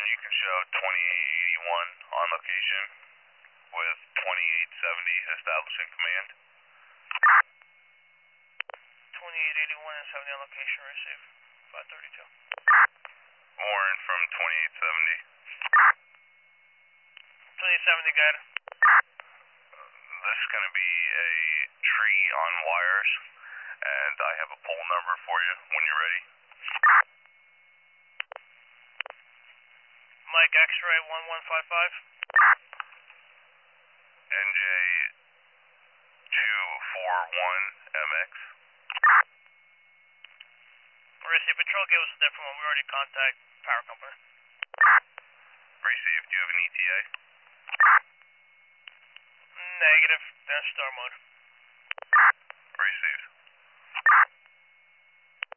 you can show 2881 on location with 2870 establishing command. 2881 and 70 on location, receive. 532. Warren from 2870. 2070, got it. This is going to be a tree on wires, and I have a pole number for you when you're ready. Mike X-ray 1155. NJ 241MX. Receive. Patrol gave us a different one. We already contact power company. Received. Do you have an ETA? Negative. They're in star mode.